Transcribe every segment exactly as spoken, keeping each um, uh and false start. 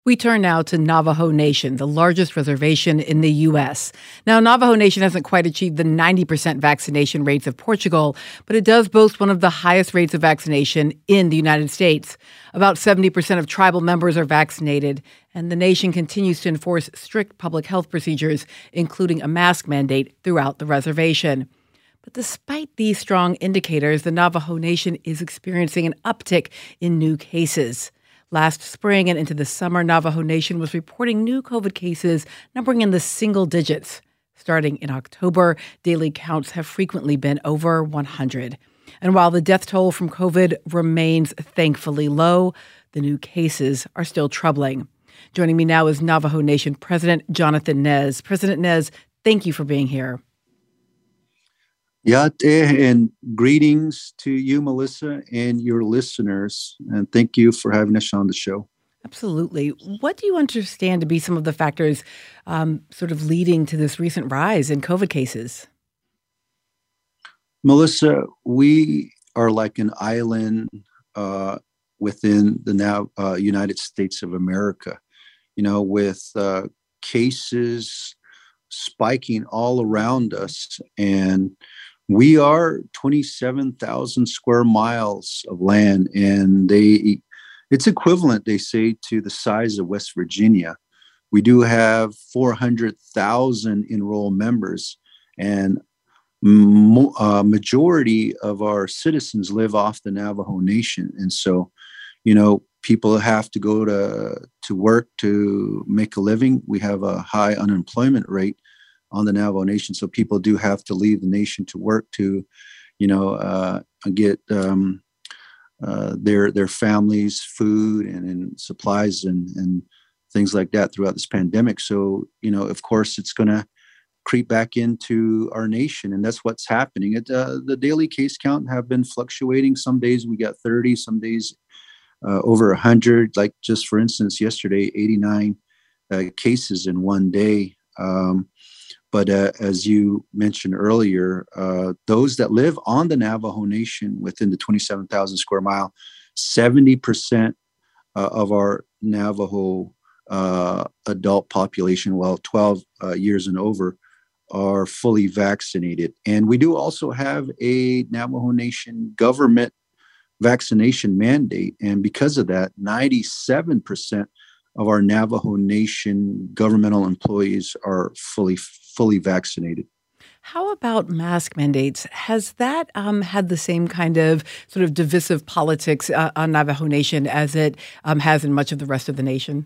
We turn now to Navajo Nation, the largest reservation in the U S. Now, Navajo Nation hasn't quite achieved the ninety percent vaccination rates of Portugal, but it does boast one of the highest rates of vaccination in the United States. About seventy percent of tribal members are vaccinated, and the nation continues to enforce strict public health procedures, including a mask mandate throughout the reservation. But despite these strong indicators, the Navajo Nation is experiencing an uptick in new cases. Last spring and into the summer, Navajo Nation was reporting new COVID cases numbering in the single digits. Starting in October, daily counts have frequently been over one hundred. And while the death toll from COVID remains thankfully low, the new cases are still troubling. Joining me now is Navajo Nation President Jonathan Nez. President Nez, thank you for being here. Yate, and greetings to you, Melissa, and your listeners. And thank you for having us on the show. Absolutely. What do you understand to be some of the factors um, sort of leading to this recent rise in COVID cases? Melissa, we are like an island uh, within the now uh, United States of America, you know, with uh, cases spiking all around us. And we are twenty-seven thousand square miles of land, and they it's equivalent, they say, to the size of West Virginia. We do have four hundred thousand enrolled members, and mo- uh, majority of our citizens live off the Navajo Nation. And so, you know, people have to go to, to work to make a living. We have a high unemployment rate on the Navajo Nation. So people do have to leave the nation to work to, you know, uh, get um, uh, their their families food and, and supplies and, and things like that throughout this pandemic. So, you know, of course, it's going to creep back into our nation. And that's what's happening. It, uh, the daily case count have been fluctuating. Some days we got thirty, some days uh, over one hundred. Like just for instance, yesterday, eighty-nine uh, cases in one day. Um, But uh, as you mentioned earlier, uh, those that live on the Navajo Nation within the twenty-seven thousand square mile, seventy percent uh, of our Navajo uh, adult population, well, twelve uh, years and over, are fully vaccinated. And we do also have a Navajo Nation government vaccination mandate. And because of that, ninety-seven percent of our Navajo Nation governmental employees are fully fully vaccinated. How about mask mandates? Has that um, had the same kind of sort of divisive politics uh, on Navajo Nation as it um, has in much of the rest of the nation?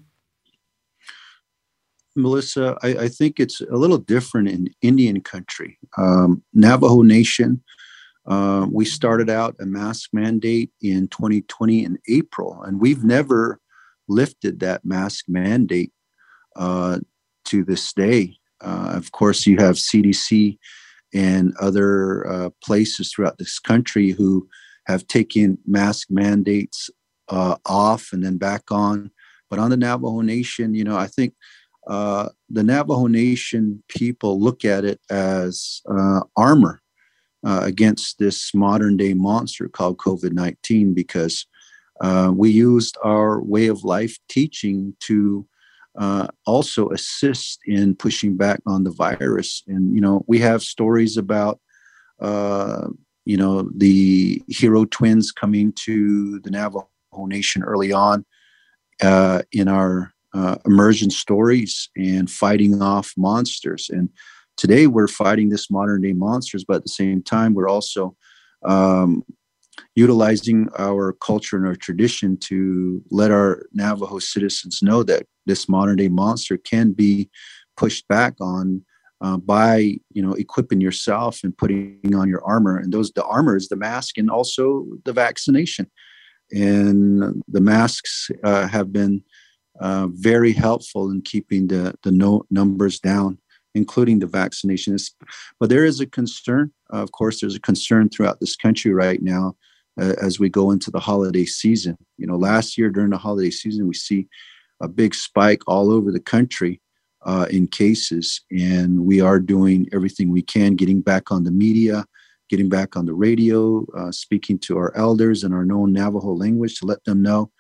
Melissa, I, I think it's a little different in Indian country. Um, Navajo Nation, uh, we started out a mask mandate in twenty twenty in April, and we've never lifted that mask mandate uh, to this day. Uh, of course, you have C D C and other uh, places throughout this country who have taken mask mandates uh, off and then back on. But on the Navajo Nation, you know, I think uh, the Navajo Nation people look at it as uh, armor uh, against this modern day monster called COVID nineteen, because uh, we used our way of life teaching to Uh, also assist in pushing back on the virus. And, you know, we have stories about, uh, you know, the hero twins coming to the Navajo Nation early on uh, in our uh, immersion stories and fighting off monsters. And today we're fighting this modern day monsters, but at the same time, we're also um, utilizing our culture and our tradition to let our Navajo citizens know that this modern day monster can be pushed back on uh, by, you know, equipping yourself and putting on your armor. And those, the armor is the mask and also the vaccination. And the masks uh, have been uh, very helpful in keeping the, the no numbers down, including the vaccinations. But there is a concern. Uh, of course, there's a concern throughout this country right now uh, as we go into the holiday season. You know, last year during the holiday season, we see a big spike all over the country uh, in cases. And we are doing everything we can, getting back on the media, getting back on the radio, uh, speaking to our elders in our known Navajo language to let them know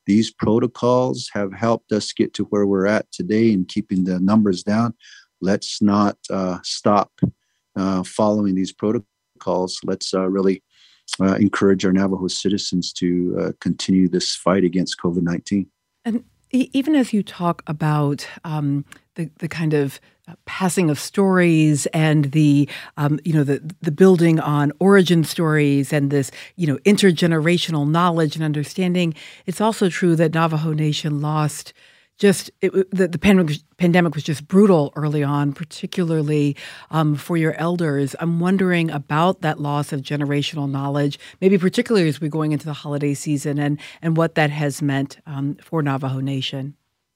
these protocols have helped us get to where we're at today and keeping the numbers down. Let's not uh, stop uh, following these protocols. Let's uh, really uh, encourage our Navajo citizens to uh, continue this fight against COVID nineteen. And e- even as you talk about um, the the kind of uh, passing of stories and the um, you know the the building on origin stories and this you know intergenerational knowledge and understanding, it's also true that Navajo Nation lost. Just it, the, the pandemic, pandemic was just brutal early on, particularly um, for your elders. I'm wondering about that loss of generational knowledge, maybe particularly as we're going into the holiday season, and and what that has meant um, for Navajo Nation.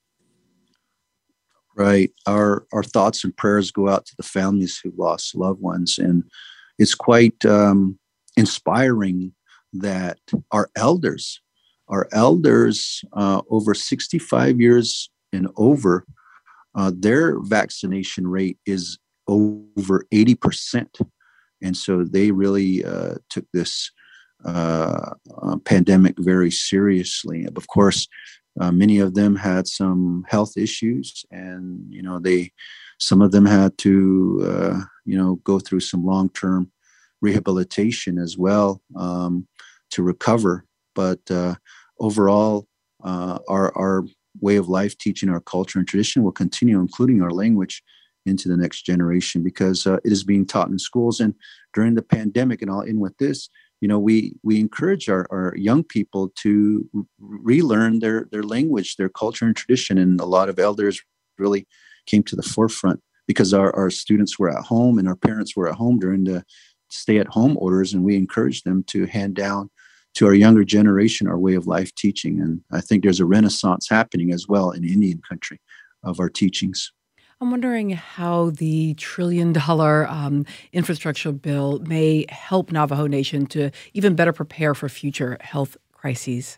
Right. Our our thoughts and prayers go out to the families who lost loved ones, and it's quite um, inspiring that our elders. Our elders uh, over sixty-five years and over, uh, their vaccination rate is over eighty percent. And so they really uh, took this uh, uh, pandemic very seriously. Of course, uh, many of them had some health issues, and, you know, they, some of them had to, uh, you know, go through some long-term rehabilitation as well um, to recover. But uh, overall, uh, our our way of life, teaching our culture and tradition will continue, including our language, into the next generation, because uh, it is being taught in schools. And during the pandemic, and I'll end with this, you know, we we encourage our, our young people to relearn their their language, their culture and tradition. And a lot of elders really came to the forefront because our, our students were at home and our parents were at home during the stay-at-home orders, and we encouraged them to hand down to our younger generation our way of life teaching. And I think there's a renaissance happening as well in Indian country of our teachings. I'm wondering how the trillion dollar um, infrastructure bill may help Navajo Nation to even better prepare for future health crises.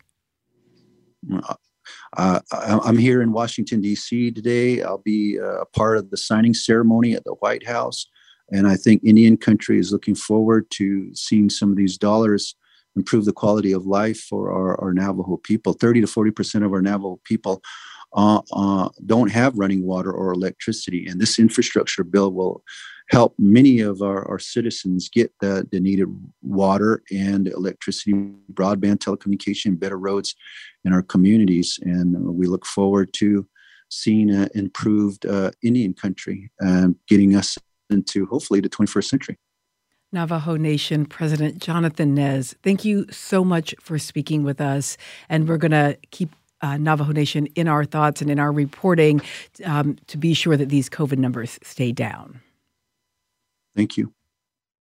Uh, I'm here in Washington, D C today. I'll be uh, a part of the signing ceremony at the White House. And I think Indian country is looking forward to seeing some of these dollars improve the quality of life for our, our Navajo people. thirty to forty percent of our Navajo people uh, uh, don't have running water or electricity. And this infrastructure bill will help many of our, our citizens get the, the needed water and electricity, broadband, telecommunication, better roads in our communities. And we look forward to seeing an improved uh, Indian country, uh, getting us into hopefully the twenty-first century. Navajo Nation President Jonathan Nez, thank you so much for speaking with us. And we're going to keep uh, Navajo Nation in our thoughts and in our reporting um, to be sure that these COVID numbers stay down. Thank you.